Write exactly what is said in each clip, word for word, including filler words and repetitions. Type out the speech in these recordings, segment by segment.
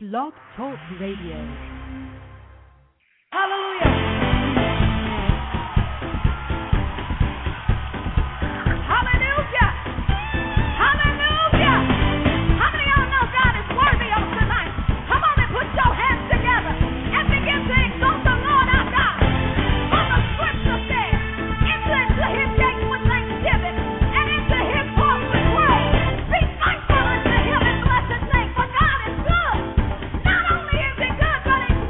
Blog Talk Radio. Hallelujah. Hallelujah. Hallelujah. How many of y'all know God is worthy on tonight? Come on and put your hands together and begin to exalt the Lord our God. For the scripture says, enter into his gates with thanksgiving and into his courts with praise. Be thankful unto him and bless his name, for God is good. Not only is he good, but he's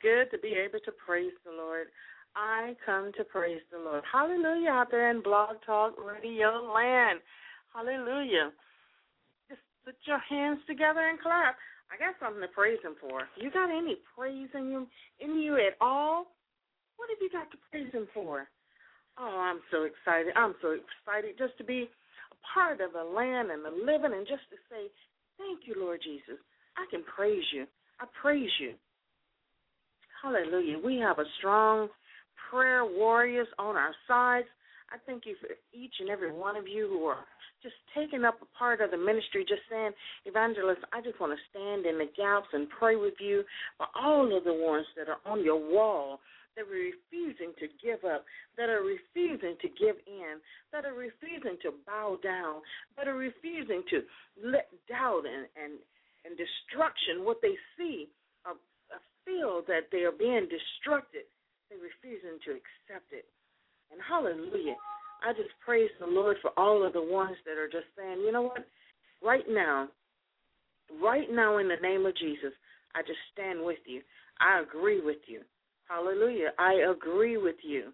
good to be able to praise the Lord. I come to praise the Lord. Hallelujah out there in Blog Talk Radio land. Hallelujah. Just put your hands together and clap. I got something to praise him for. You got any praise in you, in you at all? What have you got to praise him for? Oh, I'm so excited. I'm so excited just to be a part of the land and the living and just to say, thank you, Lord Jesus. I can praise you. I praise you. Hallelujah. We have a strong prayer warriors on our sides. I thank you for each and every one of you who are just taking up a part of the ministry, just saying, Evangelist, I just want to stand in the gaps and pray with you for all of the ones that are on your wall, that are refusing to give up, that are refusing to give in, that are refusing to bow down, that are refusing to let doubt and, and, and destruction, what they see, a, a feel that they are being destructed, they're refusing to accept it. And hallelujah, I just praise the Lord for all of the ones that are just saying, you know what, right now, right now in the name of Jesus, I just stand with you. I agree with you. Hallelujah. I agree with you.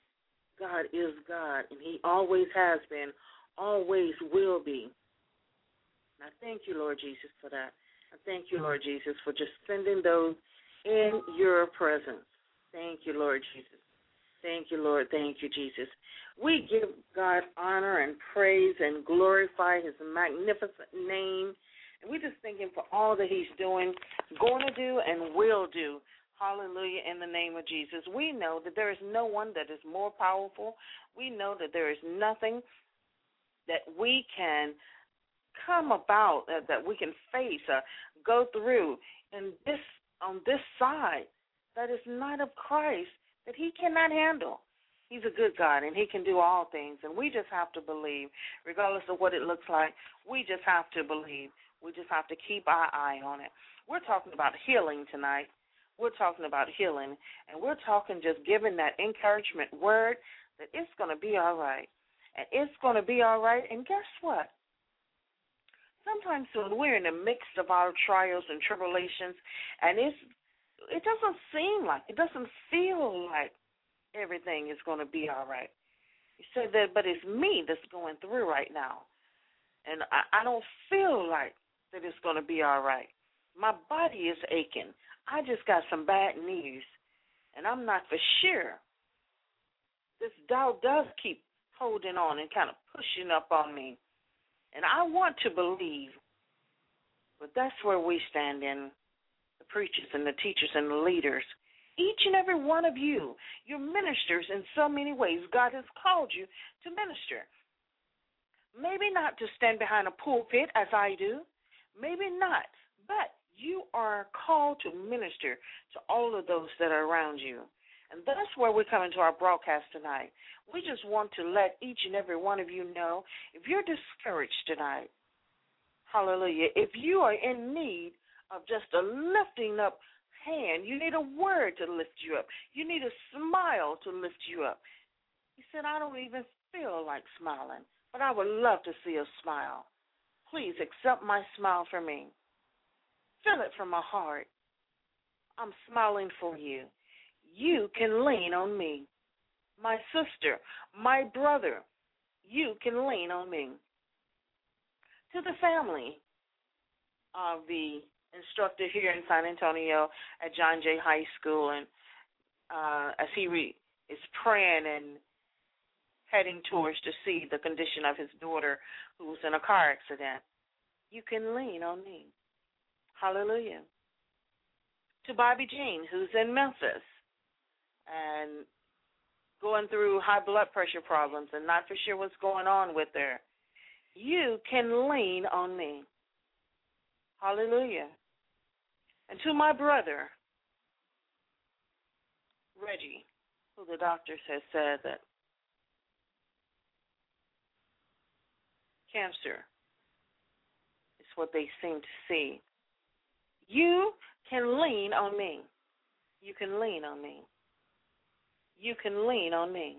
God is God, and he always has been, always will be. And I thank you, Lord Jesus, for that. I thank you, Lord Jesus, for just sending those in your presence. Thank you, Lord Jesus. Thank you, Lord. Thank you, Jesus. We give God honor and praise and glorify his magnificent name. And we just thank him for all that he's doing, going to do, and will do. Hallelujah, in the name of Jesus. We know that there is no one that is more powerful. We know that there is nothing that we can come about, uh, that we can face, uh, go through in this on this side that is not of Christ, that he cannot handle. He's a good God, and he can do all things, and we just have to believe, regardless of what it looks like. We just have to believe. We just have to keep our eye on it. We're talking about healing tonight. We're talking about healing, and we're talking just giving that encouragement word that it's going to be all right, and it's going to be all right, and guess what? Sometimes when we're in the midst of our trials and tribulations, and it's it doesn't seem like, it doesn't feel like everything is going to be all right. You said that, but it's me that's going through right now, and I, I don't feel like that it's going to be all right. My body is aching. I just got some bad news, and I'm not for sure. This doubt does keep holding on and kind of pushing up on me, and I want to believe, but that's where we stand in, the preachers and the teachers and the leaders. Each and every one of you, you're ministers in so many ways. God has called you to minister. Maybe not to stand behind a pulpit as I do, maybe not, but you are called to minister to all of those that are around you. And that's where we come into our broadcast tonight. We just want to let each and every one of you know, if you're discouraged tonight, hallelujah, if you are in need of just a lifting up hand, you need a word to lift you up. You need a smile to lift you up. He said, I don't even feel like smiling, but I would love to see a smile. Please accept my smile for me. Feel it from my heart. I'm smiling for you. You can lean on me. My sister, my brother, you can lean on me. To the family of the instructor here in San Antonio at John Jay High School, and uh, as he re- is praying and heading towards to see the condition of his daughter who was in a car accident, you can lean on me. Hallelujah. To Bobby Jean, who's in Memphis and going through high blood pressure problems and not for sure what's going on with her, you can lean on me. Hallelujah. And to my brother, Reggie, who the doctors have said that cancer is what they seem to see. You can lean on me. You can lean on me. You can lean on me.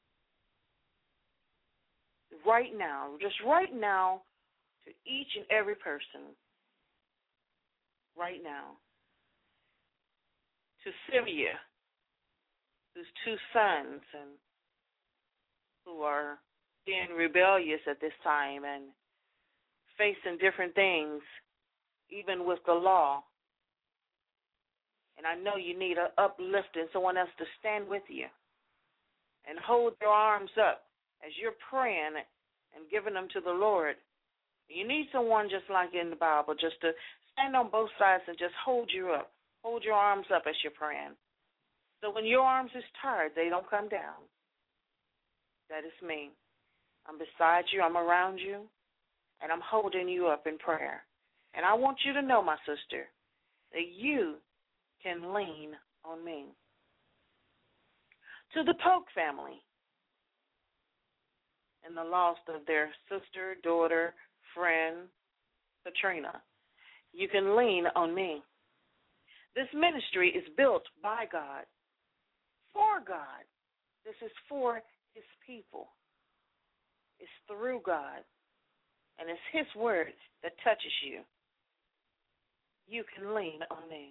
Right now, just right now, to each and every person, right now, to Syria, whose two sons and who are being rebellious at this time and facing different things, even with the law. And I know you need an uplifting, someone else to stand with you and hold your arms up as you're praying and giving them to the Lord. You need someone just like in the Bible, just to stand on both sides and just hold you up. Hold your arms up as you're praying. So when your arms is tired, they don't come down. That is me. I'm beside you, I'm around you, and I'm holding you up in prayer. And I want you to know, my sister, that you can lean on me. To the Polk family and the loss of their sister, daughter, friend, Katrina, you can lean on me. This ministry is built by God, for God. This is for His people. It's through God, and it's His word that touches you. You can lean on me.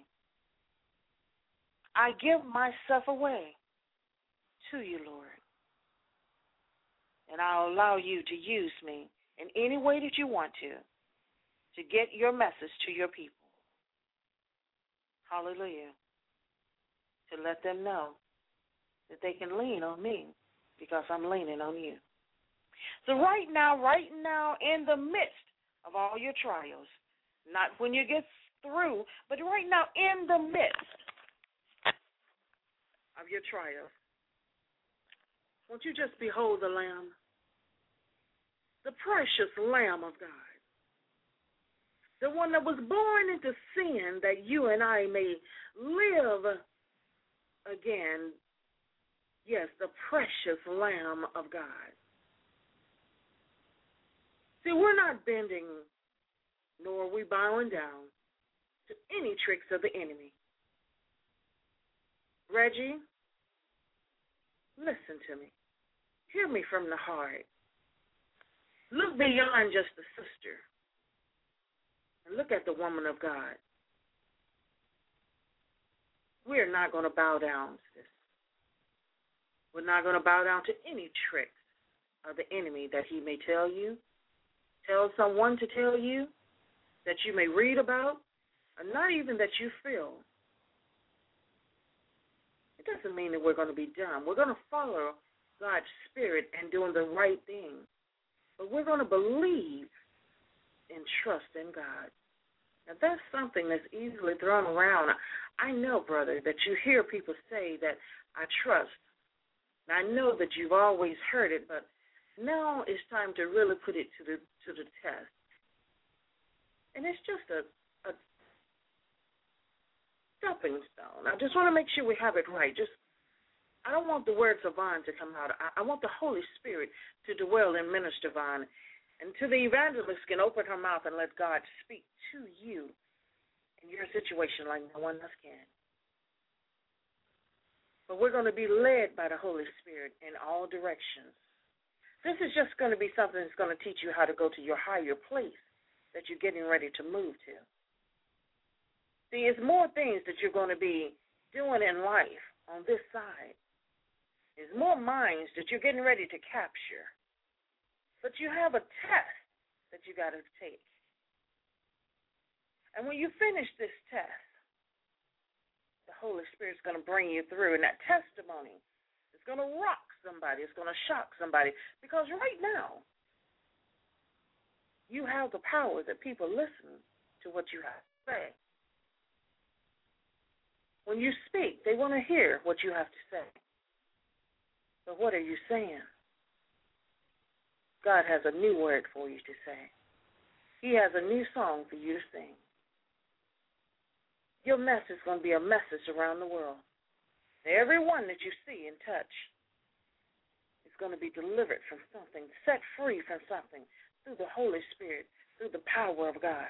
I give myself away to you, Lord, and I'll allow you to use me in any way that you want to, to get your message to your people. Hallelujah. To let them know that they can lean on me because I'm leaning on you. So right now, right now, in the midst of all your trials, not when you get through, but right now in the midst of your trials, won't you just behold the Lamb, the precious Lamb of God, the one that was born into sin that you and I may live again. Yes, the precious Lamb of God. See, we're not bending, nor are we bowing down to any tricks of the enemy. Reggie, listen to me. Hear me from the heart. Look beyond just the sister and look at the woman of God. We're not going to bow down to this. We're not going to bow down to any tricks of the enemy that he may tell you, tell someone to tell you, that you may read about, or not even that you feel. It doesn't mean that we're going to be dumb. We're going to follow God's Spirit and doing the right thing. But we're going to believe and trust in God. Now, that's something that's easily thrown around. I know, brother, that you hear people say that I trust. Now, I know that you've always heard it, but now it's time to really put it to the to the test. And it's just a, a stepping stone. I just want to make sure we have it right. Just I don't want the words of Vaughn to come out. I, I want the Holy Spirit to dwell in Minister Vaughn, and to the evangelist can open her mouth and let God speak to you in your situation like no one else can. But we're going to be led by the Holy Spirit in all directions. This is just going to be something that's going to teach you how to go to your higher place that you're getting ready to move to. See, it's more things that you're going to be doing in life on this side. There's more minds that you're getting ready to capture. But you have a test that you got to take. And when you finish this test, the Holy Spirit's going to bring you through. And that testimony is going to rock somebody. It's going to shock somebody. Because right now, you have the power that people listen to what you have to say. When you speak, they want to hear what you have to say. But what are you saying? God has a new word for you to say. He has a new song for you to sing. Your message is going to be a message around the world. Everyone that you see and touch is going to be delivered from something, set free from something through the Holy Spirit, through the power of God.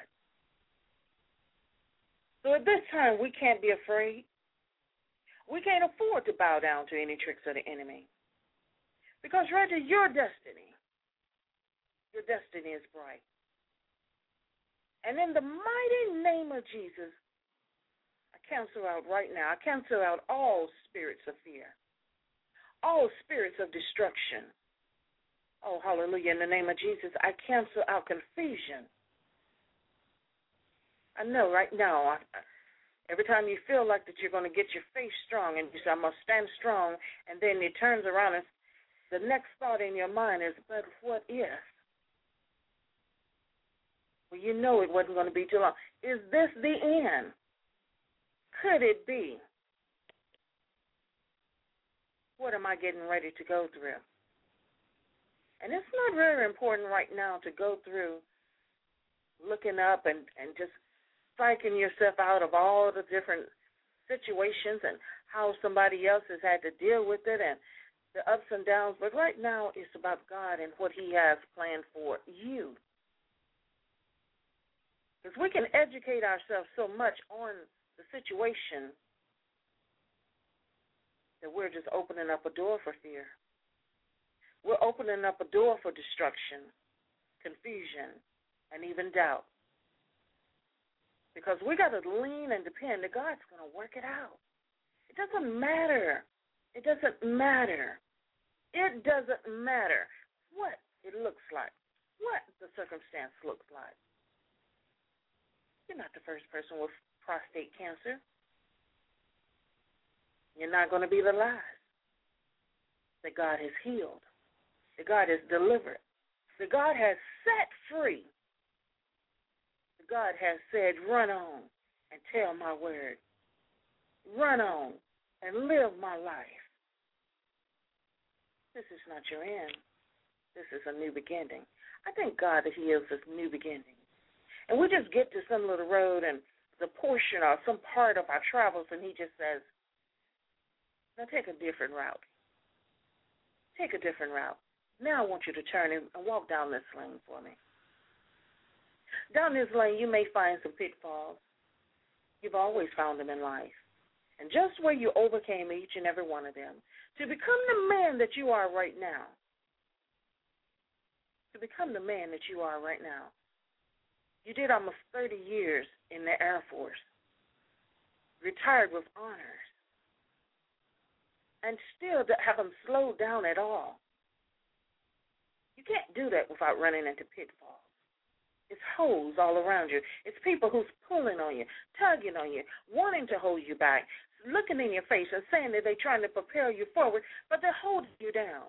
So at this time, we can't be afraid. We can't afford to bow down to any tricks of the enemy. Because, Reggie, your destiny, your destiny is bright. And in the mighty name of Jesus, I cancel out right now. I cancel out all spirits of fear, all spirits of destruction. Oh, hallelujah. In the name of Jesus, I cancel out confusion. I know right now, I, every time you feel like that you're going to get your faith strong and you say, I must stand strong, and then it turns around and the next thought in your mind is, but what if? Well, you know it wasn't going to be too long. Is this the end? Could it be? What am I getting ready to go through? And it's not very important right now to go through looking up and, and just psyching yourself out of all the different situations and how somebody else has had to deal with it and the ups and downs. But right now it's about God and what he has planned for you. Because we can educate ourselves so much on the situation that we're just opening up a door for fear. We're opening up a door for destruction, confusion, and even doubt. Because we got to lean and depend that God's going to work it out. It doesn't matter. It doesn't matter. It doesn't matter what it looks like, what the circumstance looks like. You're not the first person with prostate cancer. You're not going to be the last. That God has healed. That God has delivered. That God has set free. God has said, run on and tell my word. Run on and live my life. This is not your end. This is a new beginning. I thank God that he is this new beginning. And we just get to some little road and the portion or some part of our travels, and he just says, now take a different route. Take a different route. Now I want you to turn and walk down this lane for me. Down this lane, you may find some pitfalls. You've always found them in life. And just where you overcame each and every one of them, to become the man that you are right now, to become the man that you are right now, you did almost thirty years in the Air Force, retired with honors, and still haven't slowed down at all. You can't do that without running into pitfalls. It's holes all around you. It's people who's pulling on you, tugging on you, wanting to hold you back, looking in your face and saying that they're trying to propel you forward, but they're holding you down.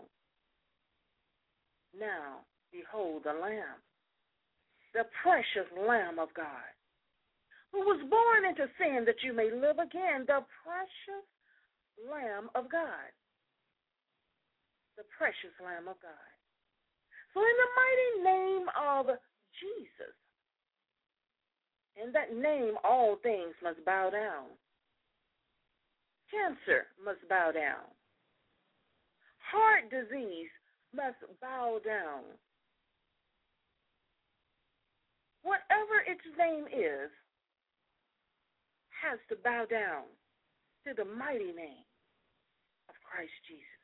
Now, behold the Lamb, the precious Lamb of God, who was born into sin that you may live again, the precious Lamb of God, the precious Lamb of God. So in the mighty name of Jesus. In that name, all things must bow down. Cancer must bow down. Heart disease must bow down. Whatever its name is, has to bow down to the mighty name of Christ Jesus.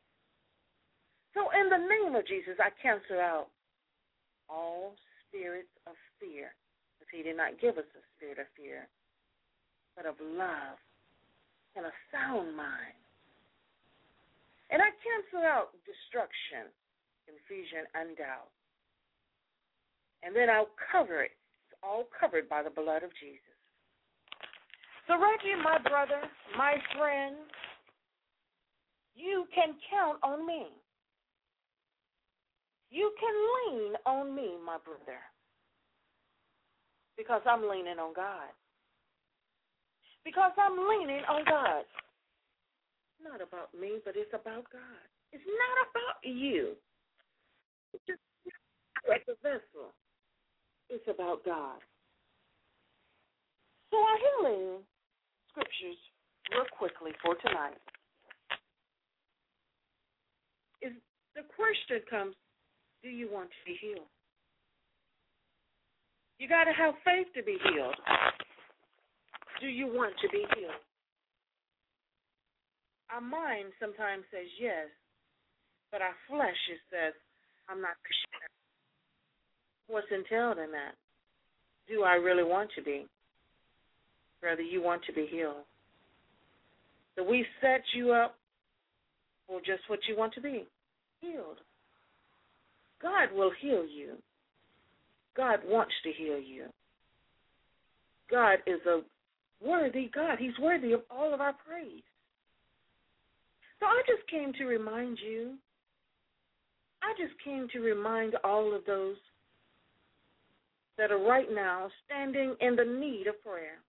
So in the name of Jesus, I cancel out all spirits of fear, because he did not give us a spirit of fear, but of love and a sound mind. And I cancel out destruction, confusion, and doubt. And then I'll cover it. It's all covered by the blood of Jesus. So Reggie, my brother, my friend, you can count on me. You can lean on me, my brother, because I'm leaning on God. Because I'm leaning on God. It's not about me, but it's about God. It's not about you. It's just like a vessel. It's about God. So our healing scriptures, real quickly for tonight, is the question comes, do you want to be healed? You got to have faith to be healed. Do you want to be healed? Our mind sometimes says yes, but our flesh it says, I'm not sure. What's entailed in that? Do I really want to be? whether you want to be healed. So we set you up for just what you want to be, healed. God will heal you. God wants to heal you. God is a worthy God. He's worthy of all of our praise. So I just came to remind you, I just came to remind all of those that are right now standing in the need of prayer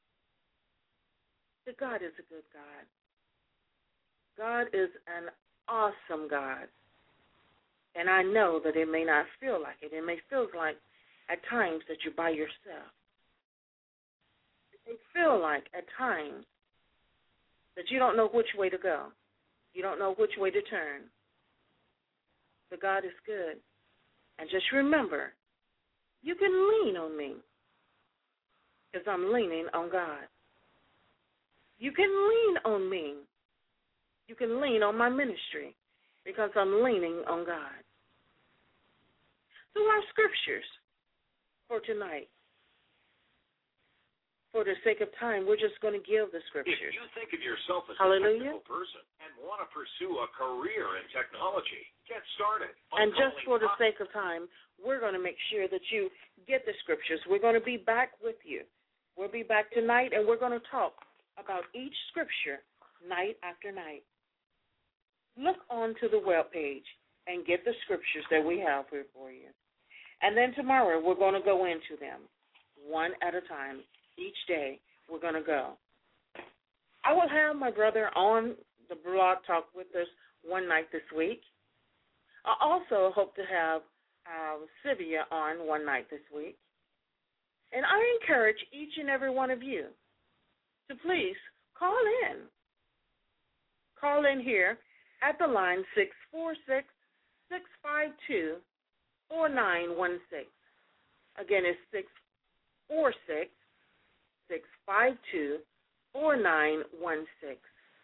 that God is a good God. God is an awesome God. And I know that it may not feel like it. It may feel like at times that you're by yourself. It may feel like at times that you don't know which way to go. You don't know which way to turn. But God is good. And just remember, you can lean on me because I'm leaning on God. You can lean on me. You can lean on my ministry because I'm leaning on God. So our scriptures for tonight, for the sake of time, we're just going to give the scriptures. If you think of yourself as Hallelujah. a technical person and want to pursue a career in technology, get started. And just for the sake of time, we're going to make sure that you get the scriptures. We're going to be back with you. We'll be back tonight, and we're going to talk about each scripture night after night. Look onto the web page and get the scriptures that we have here for you. And then tomorrow we're going to go into them one at a time. Each day we're going to go. I will have my brother on the blog talk with us one night this week. I also hope to have uh, Sylvia on one night this week. And I encourage each and every one of you to please call in. Call in here at the line six four six, six five two, four nine one six. Again, it's six four six, six five two, four nine one six.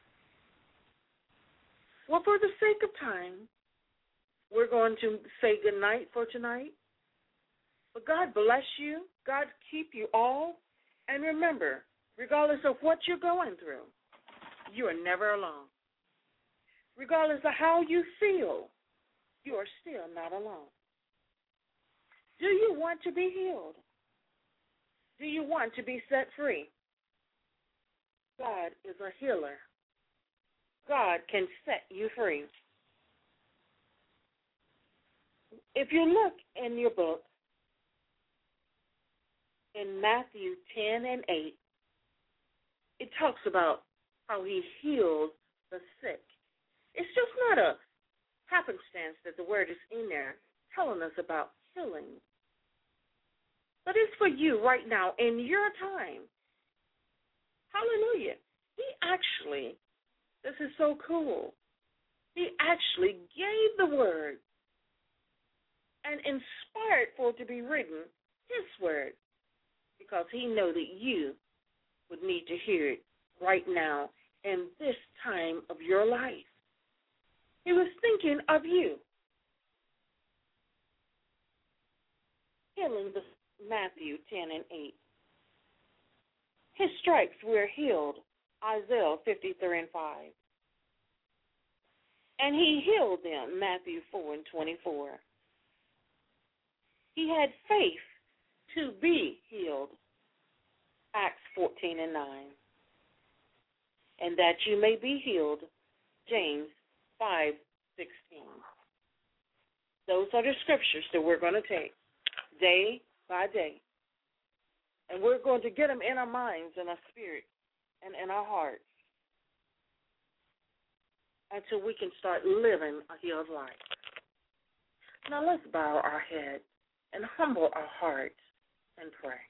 Well, for the sake of time, we're going to say good night for tonight. But God bless you. God keep you all. And remember, regardless of what you're going through, you are never alone. Regardless of how you feel, you are still not alone. Do you want to be healed? Do you want to be set free? God is a healer. God can set you free. If you look in your book, in Matthew ten and eight, it talks about how he heals the sick. It's just not a happenstance that the word is in there telling us about healing. But it's for you right now in your time. Hallelujah. He actually, this is so cool, he actually gave the word and inspired for it to be written, his word, because he knew that you would need to hear it right now in this time of your life. He was thinking of you. Healing the Matthew ten and eight. His stripes were healed, Isaiah fifty-three and five. And he healed them, Matthew four and twenty-four. He had faith to be healed, Acts fourteen and nine. And that you may be healed, James five sixteen. Those are the scriptures that we're going to take day by day. And we're going to get them in our minds and our spirit and in our hearts until we can start living a healed life. Now let's bow our head and humble our hearts and pray.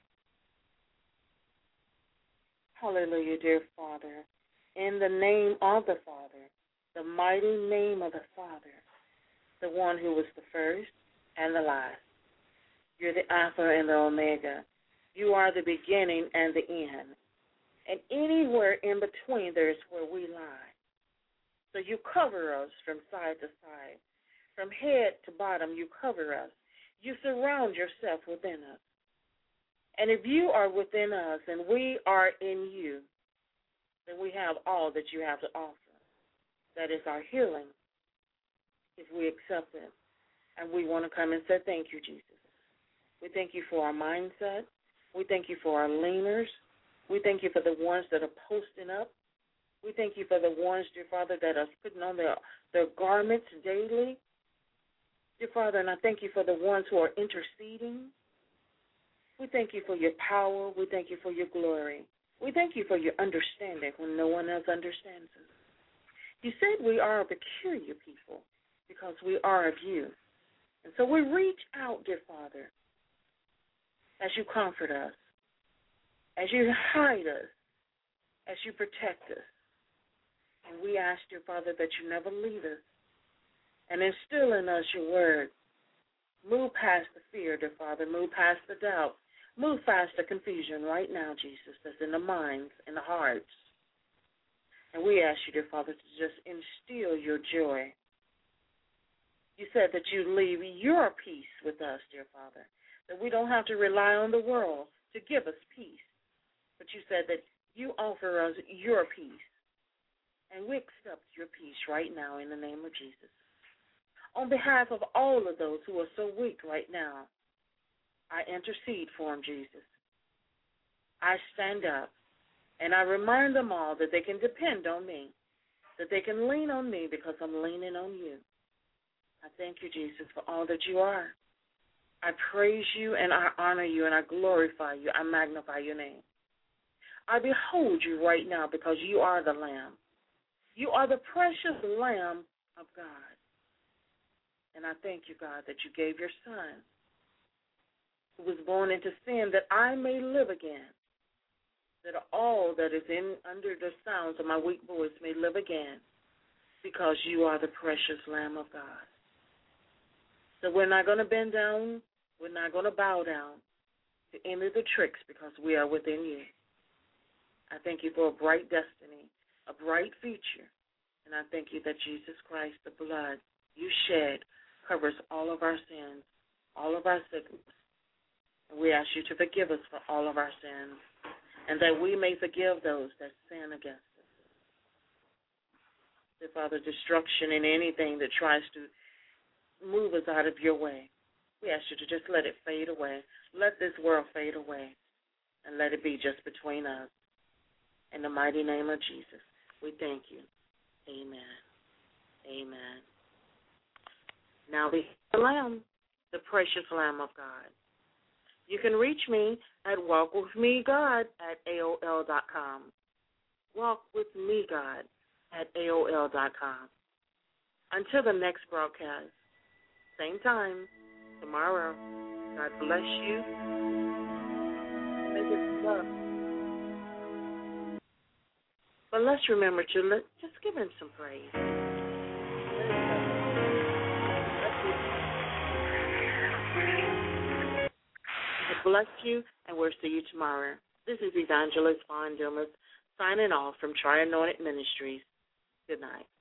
Hallelujah, dear Father. In the name of the Father, the mighty name of the Father, the one who was the first and the last. You're the Alpha and the Omega. You are the beginning and the end. And anywhere in between, there is where we lie. So you cover us from side to side. From head to bottom, you cover us. You surround yourself within us. And if you are within us and we are in you, then we have all that you have to offer. That is our healing, if we accept it. And we want to come and say, thank you, Jesus. We thank you for our mindset. We thank you for our leaners. We thank you for the ones that are posting up. We thank you for the ones, dear Father, that are putting on their, their garments daily. Dear Father, and I thank you for the ones who are interceding. We thank you for your power. We thank you for your glory. We thank you for your understanding when no one else understands us. You said we are a peculiar people because we are of you. And so we reach out, dear Father, as you comfort us, as you hide us, as you protect us. And we ask, dear Father, that you never leave us and instill in us your word. Move past the fear, dear Father. Move past the doubt. Move past the confusion right now, Jesus, that's in the minds and the hearts. And we ask you, dear Father, to just instill your joy. You said that you leave your peace with us, dear Father, that we don't have to rely on the world to give us peace. But you said that you offer us your peace. And we accept your peace right now in the name of Jesus. On behalf of all of those who are so weak right now, I intercede for them, Jesus. I stand up, and I remind them all that they can depend on me, that they can lean on me because I'm leaning on you. I thank you, Jesus, for all that you are. I praise you, and I honor you, and I glorify you. I magnify your name. I behold you right now because you are the Lamb. You are the precious Lamb of God. And I thank you, God, that you gave your Son, who was born into sin, that I may live again, that all that is in under the sounds of my weak voice may live again, because you are the precious Lamb of God. So we're not going to bend down, we're not going to bow down to any of the tricks because we are within you. I thank you for a bright destiny, a bright future, and I thank you that Jesus Christ, the blood you shed, covers all of our sins, all of our sickness. And we ask you to forgive us for all of our sins, and that we may forgive those that sin against us. Dear Father, destruction in anything that tries to move us out of your way, we ask you to just let it fade away. Let this world fade away, and let it be just between us. In the mighty name of Jesus, we thank you. Amen. Amen. Now be the Lamb, the precious Lamb of God. You can reach me at walkwithmegod at A O L dot com. Walkwithmegod at A O L dot com. Until the next broadcast, same time, tomorrow, God bless you. Make it love. But let's remember to let, just give him some praise. God bless you, and we'll see you tomorrow. This is Evangelist Vaughn Dumas signing off from Tri Anointed Ministries. Good night.